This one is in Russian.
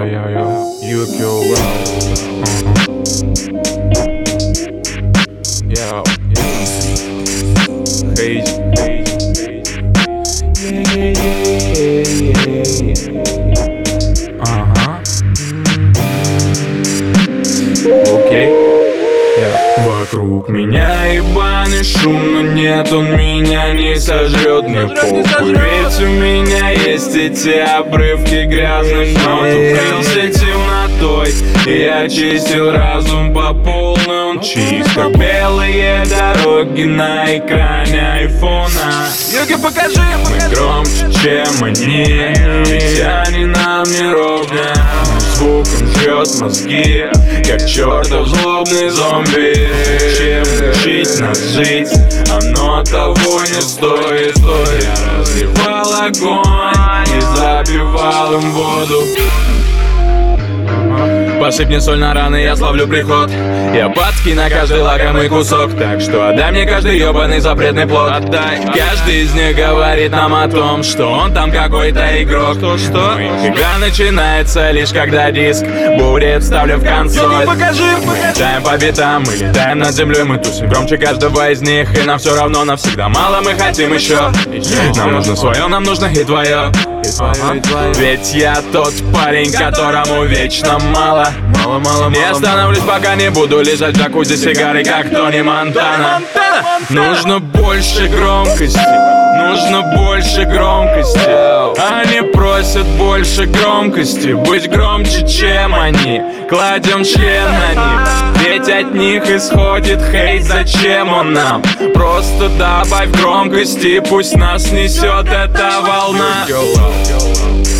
Yukio Окей. Вокруг меня ебаный шум, но нет, он меня не сожрет, мне похуй. Ведь у меня есть эти обрывки грязных нот. Укрылся темнотой, и я чистил разум по полной. Он чист, как белые дороги на экране айфона. Юги, покажи! Мы громче, чем они, ведь они нам не ровня. Звуком жрет мозги, как чертов злобный зомби. Чем учить нас жить, оно того не стоит. Я разливал огонь и забивал им воду. Посыпь мне соль на раны, я славлю приход. Я падки на каждый лакомый кусок. Так что отдай мне каждый ебаный запретный плод. Отдай. Каждый из них говорит нам о том, что он там какой-то игрок. Что? Игра начинается лишь когда диск будет вставлен в консоль. Покажи! Мы летаем по битам, мы летаем над землей. Мы тусим громче каждого из них, и нам все равно навсегда мало, мы хотим еще. Нам нужно свое, нам нужно и твое. Ведь я тот парень, которому вечно мало. Не остановлюсь, пока не буду лежать в джакузи сигарой, как Тони Монтана. Нужно больше громкости, нужно больше громкости. Они просят больше громкости, быть громче, чем они. Кладем член на них, ведь от них исходит хейт. Зачем он нам? Просто добавь громкости, пусть нас несет эта волна.